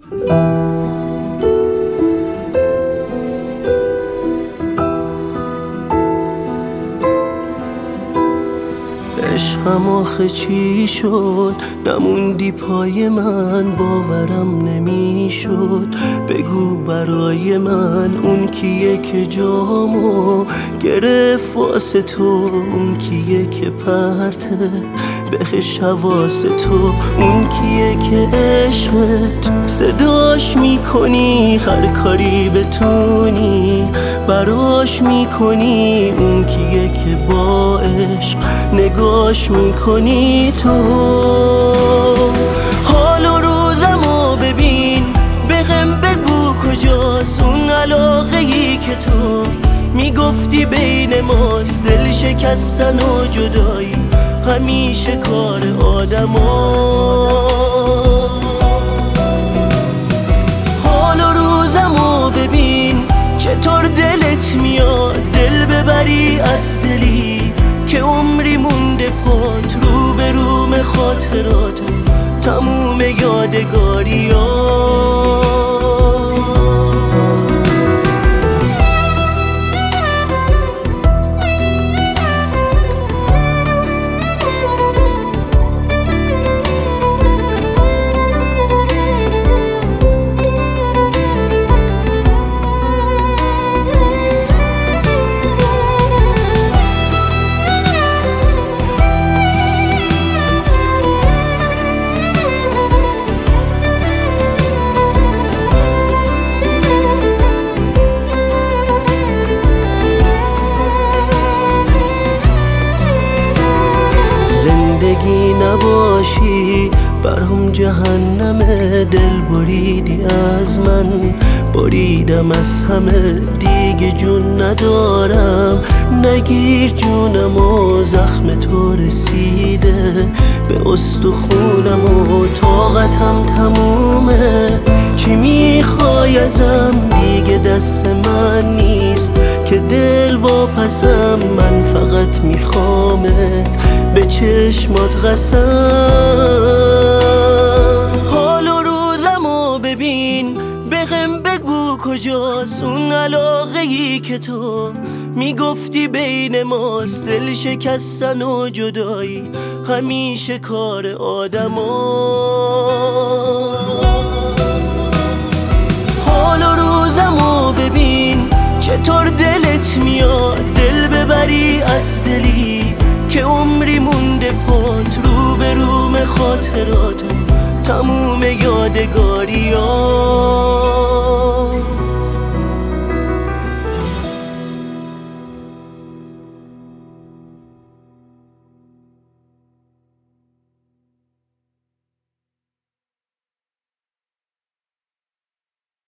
عشقم آخه چی شد؟ نموندی پای من، باورم نمیشد. بگو برای من اون کیه که جامو گرفت واسه تو، اون کیه که پرته بهش حواس تو، اون کیه که عشقت صداش میکنی هر کاری بتونی براش میکنی، اون کیه که با عشق نگاش میکنی تو. حال و روزمو ببین، بهم بگو کجاست اون علاقه ای که تو میگفتی بین ماست. دل شکستن و جدایی همیشه کار آدم هاست. حال و روزمو ببین، چطور دلت میاد دل ببری از دلی که عمری مونده پات، رو به روم خاطراتو تموم یادگاری ها. زندگی نباشی برام جهنمه، دل بریدی از من، بریدم از همه، دیگه جون ندارم. نگیر جونم و زخم تو رسیده به استخونم و طاقتم تمومه. چی میخوای ازم دیگه؟ دست من نیست که دل واپسم، من فقط میخوامت به چشمات قسم. حال و روزمو ببین، بهم بگو کجاست اون علاقه ای که تو میگفتی بین ماست. دل شکستن و جدایی همیشه کار آدم هاست. حال و روزمو ببین، چطور دلت میاد دل ببری از دلی که عمری مونده پات، رو به روم خاطراتو تموم یادگاری ها.